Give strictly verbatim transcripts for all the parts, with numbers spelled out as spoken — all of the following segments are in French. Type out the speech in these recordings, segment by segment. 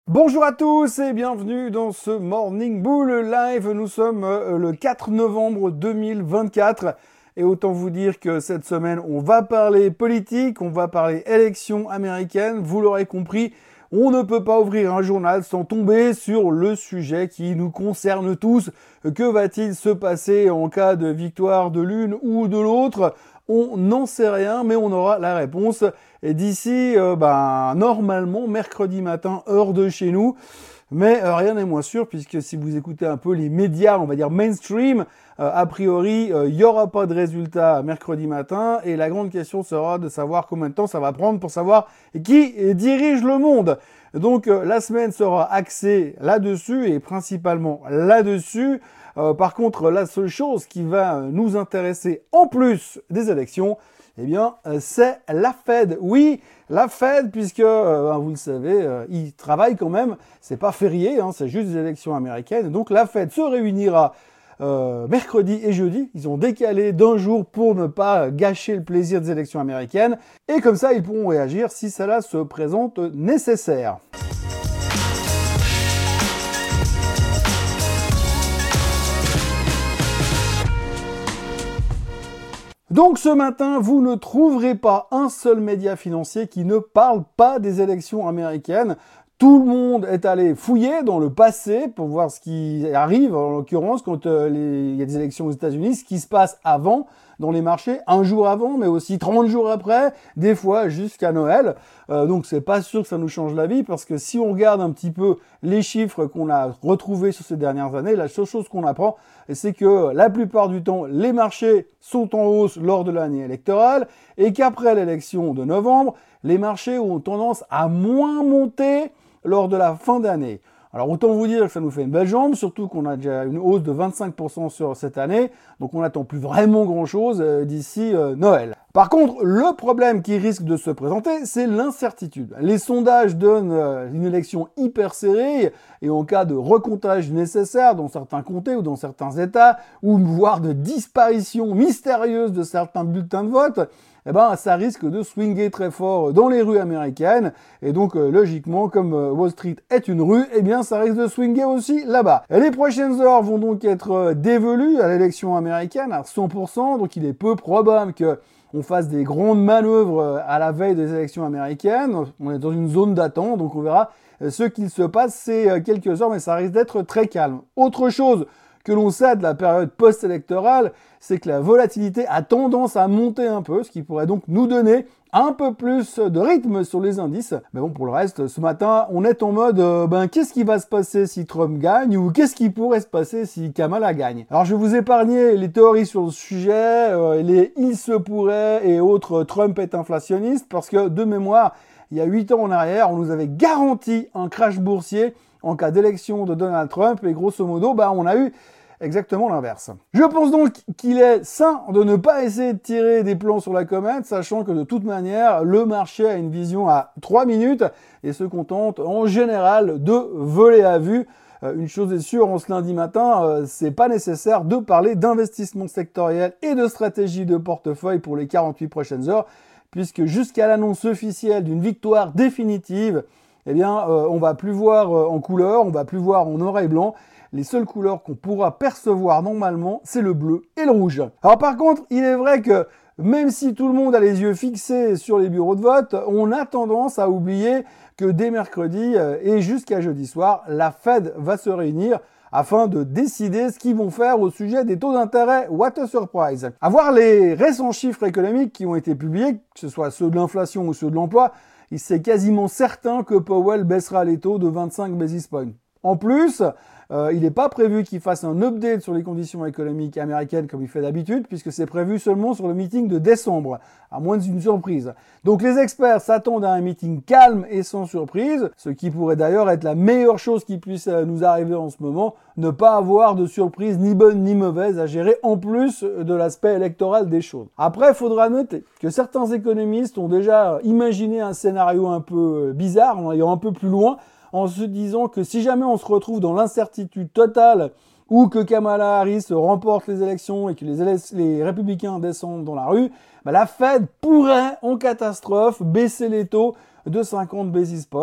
Bonjour à tous et bienvenue dans ce Morning Bull Live. Nous sommes le quatre novembre deux mille vingt-quatre et autant vous dire que cette semaine, on va parler politique, on va parler élections américaines. Vous l'aurez compris, on ne peut pas ouvrir un journal sans tomber sur le sujet qui nous concerne tous. Que va-t-il se passer en cas de victoire de l'une ou de l'autre ? On n'en sait rien, mais on aura la réponse et d'ici, euh, ben, normalement, mercredi matin, heure de chez nous. Mais euh, rien n'est moins sûr, puisque si vous écoutez un peu les médias, on va dire mainstream, euh, a priori, il euh, n'y aura pas de résultat mercredi matin. Et la grande question sera de savoir combien de temps ça va prendre pour savoir qui dirige le monde. Donc euh, la semaine sera axée là-dessus et principalement là-dessus. Euh, par contre, la seule chose qui va nous intéresser en plus des élections, eh bien, euh, c'est la Fed. Oui, la Fed, puisque, euh, vous le savez, euh, ils travaillent quand même. C'est pas férié, hein, c'est juste des élections américaines. Donc la Fed se réunira euh, mercredi et jeudi. Ils ont décalé d'un jour pour ne pas gâcher le plaisir des élections américaines. Et comme ça, ils pourront réagir si cela se présente nécessaire. Donc ce matin, vous ne trouverez pas un seul média financier qui ne parle pas des élections américaines. Tout le monde est allé fouiller dans le passé pour voir ce qui arrive, en l'occurrence, quand euh, les, il y a des élections aux États-Unis, ce qui se passe avant dans les marchés, un jour avant, mais aussi trente jours après, des fois jusqu'à Noël. Euh, donc c'est pas sûr que ça nous change la vie, parce que si on regarde un petit peu les chiffres qu'on a retrouvés sur ces dernières années, la seule chose qu'on apprend, c'est que la plupart du temps, les marchés sont en hausse lors de l'année électorale, et qu'après l'élection de novembre, les marchés ont tendance à moins monter lors de la fin d'année. Alors autant vous dire que ça nous fait une belle jambe, surtout qu'on a déjà une hausse de vingt-cinq pour cent sur cette année, donc on n'attend plus vraiment grand-chose euh, d'ici euh, Noël. Par contre, le problème qui risque de se présenter, c'est l'incertitude. Les sondages donnent euh, une élection hyper serrée, et en cas de recomptage nécessaire dans certains comtés ou dans certains États, ou voire de disparition mystérieuse de certains bulletins de vote, eh ben, ça risque de swinger très fort dans les rues américaines. Et donc, euh, logiquement, comme euh, Wall Street est une rue, eh bien, ça risque de swinger aussi là-bas. Et les prochaines heures vont donc être euh, dévolues à l'élection américaine à cent pour cent. Donc, il est peu probable que on fasse des grandes manœuvres à la veille des élections américaines. On est dans une zone d'attente, donc on verra ce qu'il se passe ces quelques heures, mais ça risque d'être très calme. Autre chose que l'on sait de la période post-électorale, c'est que la volatilité a tendance à monter un peu, ce qui pourrait donc nous donner un peu plus de rythme sur les indices. Mais bon, pour le reste, ce matin, on est en mode, euh, ben, qu'est-ce qui va se passer si Trump gagne ou qu'est-ce qui pourrait se passer si Kamala gagne? Alors, je vais vous épargner les théories sur le sujet, euh, les « il se pourrait » et autres « Trump est inflationniste » parce que, de mémoire, il y a huit ans en arrière, on nous avait garanti un crash boursier en cas d'élection de Donald Trump et grosso modo, bah, on a eu exactement l'inverse. Je pense donc qu'il est sain de ne pas essayer de tirer des plans sur la comète, sachant que de toute manière, le marché a une vision à trois minutes et se contente en général de voler à vue. Euh, une chose est sûre, en ce lundi matin, euh, c'est pas nécessaire de parler d'investissement sectoriel et de stratégie de portefeuille pour les quarante-huit prochaines heures, puisque jusqu'à l'annonce officielle d'une victoire définitive, eh bien, euh, on va plus voir euh, en couleur, on va plus voir en noir et blanc. Les seules couleurs qu'on pourra percevoir normalement, c'est le bleu et le rouge. Alors par contre, il est vrai que même si tout le monde a les yeux fixés sur les bureaux de vote, on a tendance à oublier que dès mercredi euh, et jusqu'à jeudi soir, la Fed va se réunir afin de décider ce qu'ils vont faire au sujet des taux d'intérêt. What a surprise! À voir les récents chiffres économiques qui ont été publiés, que ce soit ceux de l'inflation ou ceux de l'emploi, c'est quasiment certain que Powell baissera les taux de vingt-cinq basis points. En plus, euh, il n'est pas prévu qu'il fasse un update sur les conditions économiques américaines comme il fait d'habitude, puisque c'est prévu seulement sur le meeting de décembre, à moins d'une surprise. Donc les experts s'attendent à un meeting calme et sans surprise, ce qui pourrait d'ailleurs être la meilleure chose qui puisse nous arriver en ce moment, ne pas avoir de surprise ni bonne ni mauvaise à gérer en plus de l'aspect électoral des choses. Après, il faudra noter que certains économistes ont déjà imaginé un scénario un peu bizarre, en allant un peu plus loin, en se disant que si jamais on se retrouve dans l'incertitude totale ou que Kamala Harris remporte les élections et que les, éle- les républicains descendent dans la rue, bah la Fed pourrait, en catastrophe, baisser les taux de cinquante basis points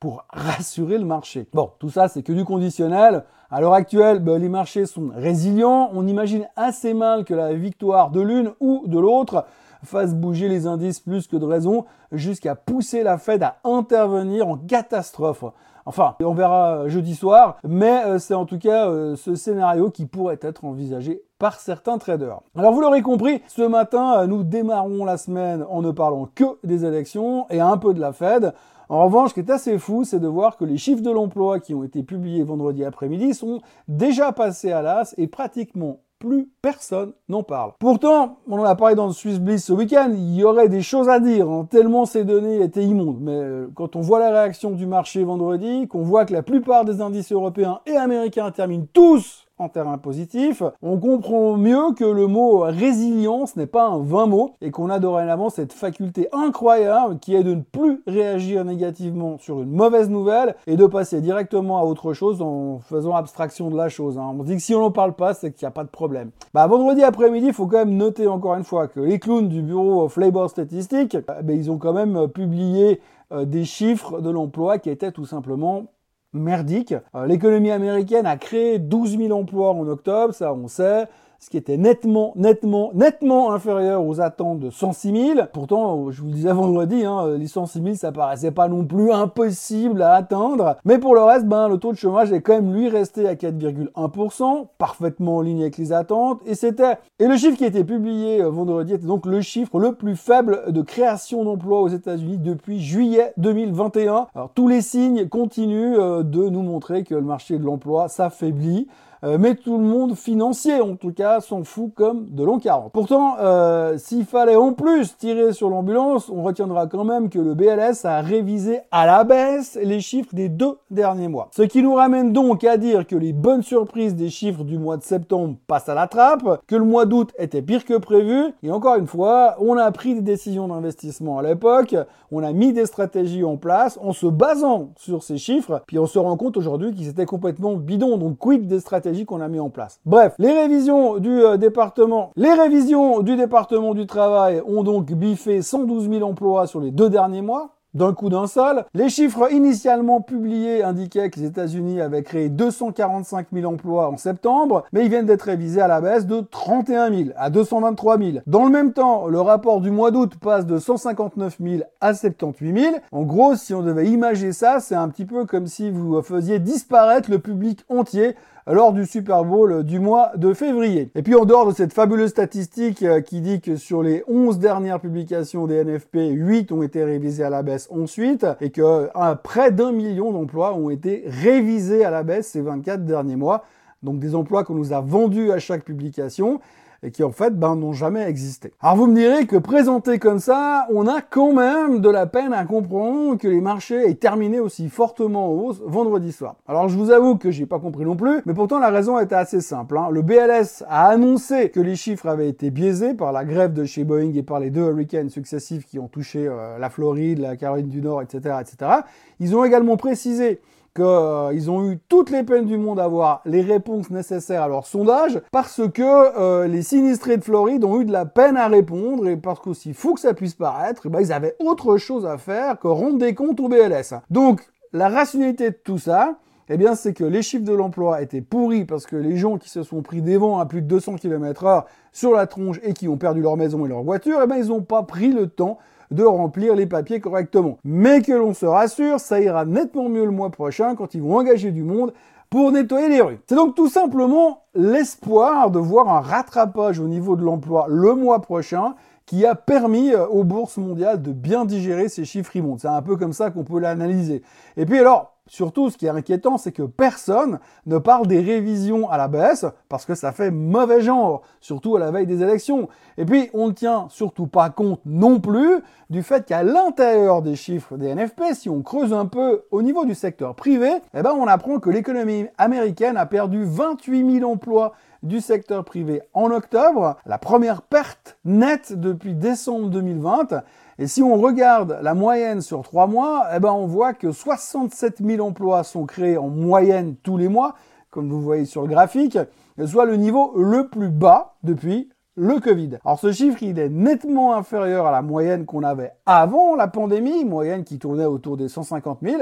pour rassurer le marché. Bon, tout ça, c'est que du conditionnel. À l'heure actuelle, ben, les marchés sont résilients. On imagine assez mal que la victoire de l'une ou de l'autre fasse bouger les indices plus que de raison, jusqu'à pousser la Fed à intervenir en catastrophe. Enfin, on verra jeudi soir, mais euh, c'est en tout cas euh, ce scénario qui pourrait être envisagé par certains traders. Alors vous l'aurez compris, ce matin, euh, nous démarrons la semaine en ne parlant que des élections et un peu de la Fed. En revanche, ce qui est assez fou, c'est de voir que les chiffres de l'emploi qui ont été publiés vendredi après-midi sont déjà passés à l'as et pratiquement plus personne n'en parle. Pourtant, on en a parlé dans le Swiss Bliss ce week-end, il y aurait des choses à dire, hein, tellement ces données étaient immondes. Mais euh, quand on voit la réaction du marché vendredi, qu'on voit que la plupart des indices européens et américains terminent tous en terrain positif, on comprend mieux que le mot résilience n'est pas un vain mot et qu'on a dorénavant cette faculté incroyable qui est de ne plus réagir négativement sur une mauvaise nouvelle et de passer directement à autre chose en faisant abstraction de la chose. Hein. On dit que si on n'en parle pas, c'est qu'il n'y a pas de problème. Bah, vendredi après-midi, il faut quand même noter encore une fois que les clowns du Bureau of Labor Statistics, bah, ils ont quand même publié euh, des chiffres de l'emploi qui étaient tout simplement merdique. Euh, l'économie américaine a créé douze mille emplois en octobre, ça on sait, ce qui était nettement, nettement, nettement inférieur aux attentes de cent six mille. Pourtant, je vous le disais vendredi, hein, les cent six mille, ça paraissait pas non plus impossible à atteindre. Mais pour le reste, ben, le taux de chômage est quand même, lui, resté à quatre virgule un pour cent, parfaitement en ligne avec les attentes. Et c'était, et le chiffre qui a été publié vendredi était donc le chiffre le plus faible de création d'emplois aux États-Unis depuis juillet deux mille vingt et un. Alors, tous les signes continuent de nous montrer que le marché de l'emploi s'affaiblit. Euh, mais tout le monde financier, en tout cas, s'en fout comme de l'an quarante. Pourtant, euh, s'il fallait en plus tirer sur l'ambulance, on retiendra quand même que le B L S a révisé à la baisse les chiffres des deux derniers mois. Ce qui nous ramène donc à dire que les bonnes surprises des chiffres du mois de septembre passent à la trappe, que le mois d'août était pire que prévu, et encore une fois, on a pris des décisions d'investissement à l'époque, on a mis des stratégies en place en se basant sur ces chiffres, puis on se rend compte aujourd'hui qu'ils étaient complètement bidons, donc quid des stratégies qu'on a mis en place. Bref, les révisions du euh, département, les révisions du département du travail ont donc biffé cent douze mille emplois sur les deux derniers mois. D'un coup d'un seul. Les chiffres initialement publiés indiquaient que les États-Unis avaient créé deux cent quarante-cinq mille emplois en septembre, mais ils viennent d'être révisés à la baisse de trente et un mille à deux cent vingt-trois mille. Dans le même temps, le rapport du mois d'août passe de cent cinquante-neuf mille à soixante-dix-huit mille. En gros, si on devait imager ça, c'est un petit peu comme si vous faisiez disparaître le public entier lors du Super Bowl du mois de février. Et puis en dehors de cette fabuleuse statistique qui dit que sur les onze dernières publications des N F P, huit ont été révisées à la baisse ensuite, et que euh, près d'un million d'emplois ont été révisés à la baisse ces vingt-quatre derniers mois. Donc des emplois qu'on nous a vendus à chaque publication et qui en fait ben, n'ont jamais existé. Alors vous me direz que présenté comme ça, on a quand même de la peine à comprendre que les marchés aient terminé aussi fortement en hausse vendredi soir. Alors je vous avoue que j'ai pas compris non plus, mais pourtant la raison était assez simple. Hein. Le B L S a annoncé que les chiffres avaient été biaisés par la grève de chez Boeing et par les deux hurricanes successifs qui ont touché euh, la Floride, la Caroline du Nord, et cetera, et cetera. Ils ont également précisé qu'ils euh, ont eu toutes les peines du monde à avoir les réponses nécessaires à leur sondage parce que euh, les sinistrés de Floride ont eu de la peine à répondre et parce qu'aussi fou que ça puisse paraître, eh ben, ils avaient autre chose à faire que rendre des comptes au B L S. Donc, la rationalité de tout ça, eh bien, c'est que les chiffres de l'emploi étaient pourris parce que les gens qui se sont pris des vents à plus de deux cents kilomètres heure sur la tronche et qui ont perdu leur maison et leur voiture, eh ben, ils n'ont pas pris le temps de remplir les papiers correctement. Mais que l'on se rassure, ça ira nettement mieux le mois prochain quand ils vont engager du monde pour nettoyer les rues. C'est donc tout simplement l'espoir de voir un rattrapage au niveau de l'emploi le mois prochain qui a permis aux bourses mondiales de bien digérer ces chiffres immondes. C'est un peu comme ça qu'on peut l'analyser. Et puis alors, surtout, ce qui est inquiétant, c'est que personne ne parle des révisions à la baisse, parce que ça fait mauvais genre, surtout à la veille des élections. Et puis, on ne tient surtout pas compte non plus du fait qu'à l'intérieur des chiffres des N F P, si on creuse un peu au niveau du secteur privé, eh ben, on apprend que l'économie américaine a perdu vingt-huit mille emplois du secteur privé en octobre, la première perte nette depuis décembre deux mille vingt. Et si on regarde la moyenne sur trois mois, eh ben on voit que soixante-sept mille emplois sont créés en moyenne tous les mois, comme vous voyez sur le graphique, soit le niveau le plus bas depuis le Covid. Alors ce chiffre, il est nettement inférieur à la moyenne qu'on avait avant la pandémie, moyenne qui tournait autour des cent cinquante mille,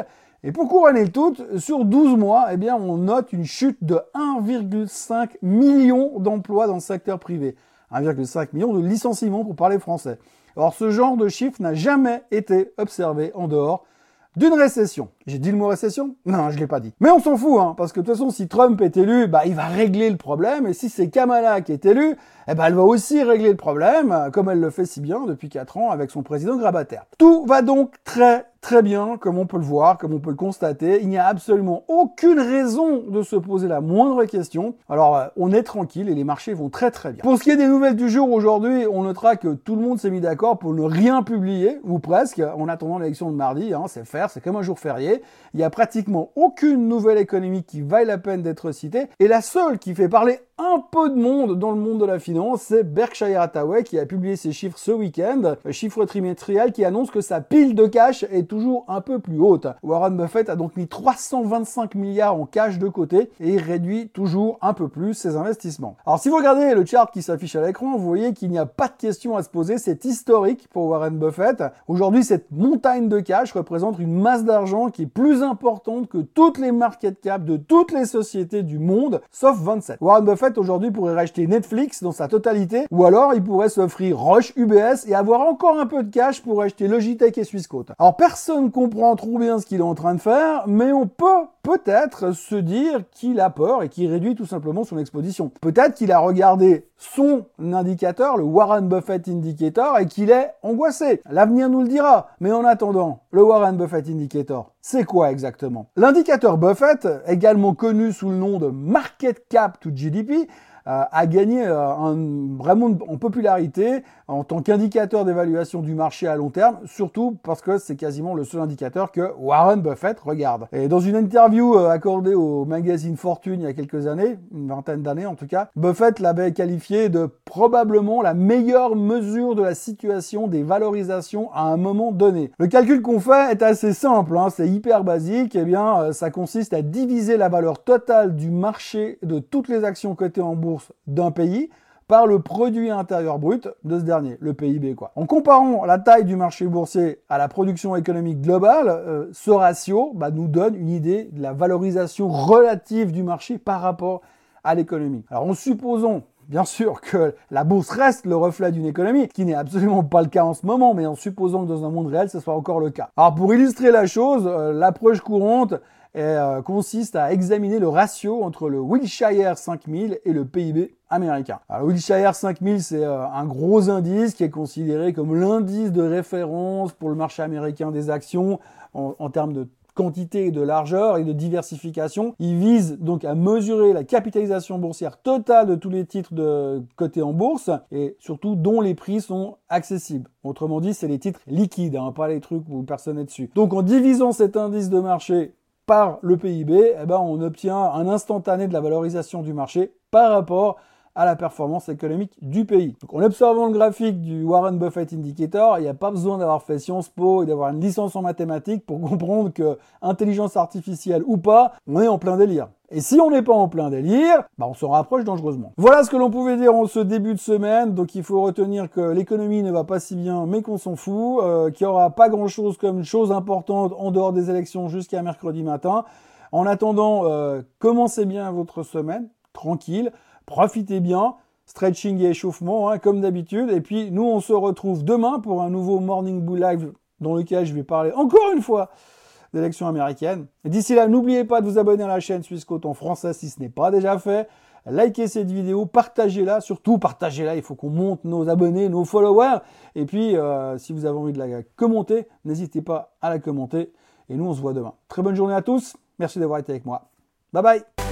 Et pour couronner le tout, sur douze mois, eh bien, on note une chute de un virgule cinq million d'emplois dans le secteur privé. un virgule cinq million de licenciements pour parler français. Or, ce genre de chiffre n'a jamais été observé en dehors d'une récession. J'ai dit le mot récession? Non, je l'ai pas dit. Mais on s'en fout, hein, parce que de toute façon, si Trump est élu, bah, il va régler le problème, et si c'est Kamala qui est élue, eh ben, elle va aussi régler le problème, comme elle le fait si bien depuis quatre ans avec son président grabataire. Tout va donc très, très bien, comme on peut le voir, comme on peut le constater. Il n'y a absolument aucune raison de se poser la moindre question. Alors, on est tranquille et les marchés vont très, très bien. Pour ce qui est des nouvelles du jour aujourd'hui, on notera que tout le monde s'est mis d'accord pour ne rien publier, ou presque, en attendant l'élection de mardi, hein, c'est faire, c'est comme un jour férié. Il n'y a pratiquement aucune nouvelle économique qui vaille la peine d'être citée. Et la seule qui fait parler un peu de monde dans le monde de la finance, c'est Berkshire Hathaway qui a publié ses chiffres ce week-end, chiffre trimestriel qui annonce que sa pile de cash est toujours un peu plus haute. Warren Buffett a donc mis trois cent vingt-cinq milliards en cash de côté et il réduit toujours un peu plus ses investissements. Alors si vous regardez le chart qui s'affiche à l'écran, vous voyez qu'il n'y a pas de question à se poser, c'est historique pour Warren Buffett. Aujourd'hui, cette montagne de cash représente une masse d'argent qui est plus importante que toutes les market cap de toutes les sociétés du monde, sauf vingt-sept. Warren Buffett aujourd'hui pourrait racheter Netflix dans sa totalité, ou alors il pourrait s'offrir Roche, U B S et avoir encore un peu de cash pour acheter Logitech et Swissquote. Alors personne comprend trop bien ce qu'il est en train de faire, mais on peut peut-être se dire qu'il a peur et qu'il réduit tout simplement son exposition. Peut-être qu'il a regardé son indicateur, le Warren Buffett Indicator, et qu'il est angoissé. L'avenir nous le dira. Mais en attendant, le Warren Buffett Indicator, c'est quoi exactement? L'indicateur Buffett, également connu sous le nom de Market Cap to G D P, Euh, a gagné euh, un, vraiment en popularité en tant qu'indicateur d'évaluation du marché à long terme, surtout parce que c'est quasiment le seul indicateur que Warren Buffett regarde. Et dans une interview euh, accordée au magazine Fortune il y a quelques années, une vingtaine d'années en tout cas, Buffett l'avait qualifié de probablement la meilleure mesure de la situation des valorisations à un moment donné. Le calcul qu'on fait est assez simple, hein, c'est hyper basique, et eh bien euh, ça consiste à diviser la valeur totale du marché de toutes les actions cotées en bourse d'un pays par le produit intérieur brut de ce dernier, le P I B quoi. En comparant la taille du marché boursier à la production économique globale, euh, ce ratio bah, nous donne une idée de la valorisation relative du marché par rapport à l'économie. Alors en supposant bien sûr que la bourse reste le reflet d'une économie, qui n'est absolument pas le cas en ce moment, mais en supposant que dans un monde réel, ce soit encore le cas. Alors pour illustrer la chose, euh, l'approche courante Et, euh, consiste à examiner le ratio entre le Wilshire cinq mille et le P I B américain. Alors, le Wilshire cinq mille, c'est euh, un gros indice qui est considéré comme l'indice de référence pour le marché américain des actions en, en termes de quantité et de largeur et de diversification. Il vise donc à mesurer la capitalisation boursière totale de tous les titres de cotés en bourse et surtout dont les prix sont accessibles. Autrement dit, c'est les titres liquides, hein, pas les trucs où personne n'est dessus. Donc en divisant cet indice de marché par le P I B, eh ben, on obtient un instantané de la valorisation du marché par rapport à la performance économique du pays. Donc, en observant le graphique du Warren Buffett Indicator, il n'y a pas besoin d'avoir fait Sciences Po et d'avoir une licence en mathématiques pour comprendre que, intelligence artificielle ou pas, on est en plein délire. Et si on n'est pas en plein délire, bah on se rapproche dangereusement. Voilà ce que l'on pouvait dire en ce début de semaine. Donc il faut retenir que l'économie ne va pas si bien, mais qu'on s'en fout, euh, qu'il n'y aura pas grand-chose comme chose importante en dehors des élections jusqu'à mercredi matin. En attendant, euh, commencez bien votre semaine, tranquille, profitez bien, stretching et échauffement, hein, comme d'habitude. Et puis nous, on se retrouve demain pour un nouveau Morning Bull Live dans lequel je vais parler encore une fois d'élections américaines. D'ici là, n'oubliez pas de vous abonner à la chaîne Swissquote en français si ce n'est pas déjà fait. Likez cette vidéo, partagez-la, surtout partagez-la, il faut qu'on monte nos abonnés, nos followers. Et puis, euh, si vous avez envie de la commenter, n'hésitez pas à la commenter. Et nous, on se voit demain. Très bonne journée à tous, merci d'avoir été avec moi. Bye bye.